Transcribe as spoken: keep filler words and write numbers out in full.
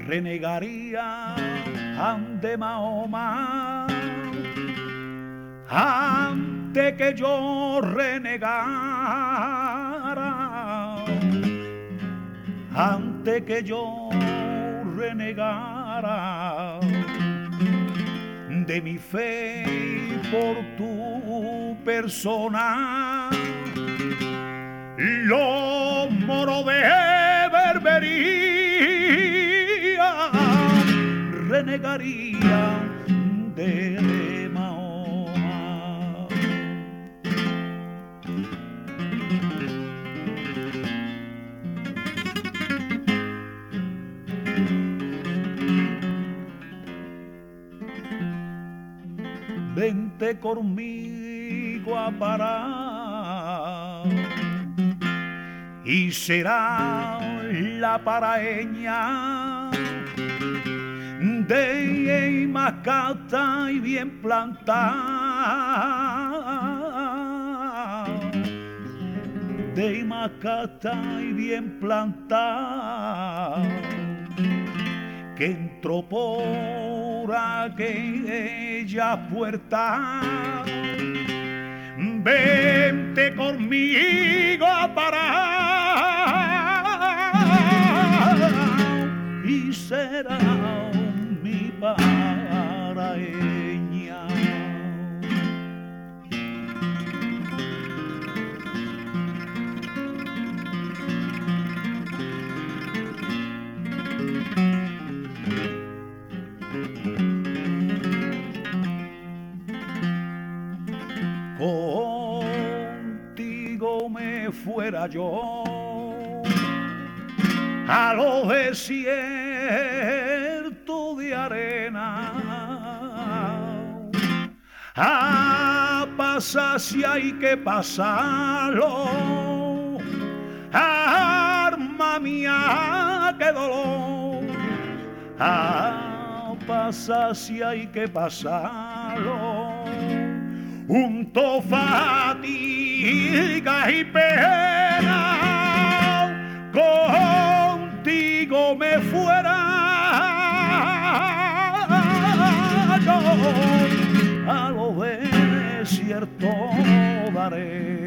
renegaría ante Mahoma, antes que yo renegara, antes que yo renegara de mi fe por tu persona. Los moros de Berbería renegarían de Mahoma. Vente conmigo a parar y será la paraeña de macata y bien plantada, de macata y bien plantada, que entró por aquella puerta. Vente conmigo a parar y será mi paraeña. Contigo me fuera yo a los desiertos de arena, a pasar si hay que pasarlo, arma mía, qué dolor, a pasar si hay que pasarlo, junto fatiga y pena, contigo me fuera yo a los desiertos de arena.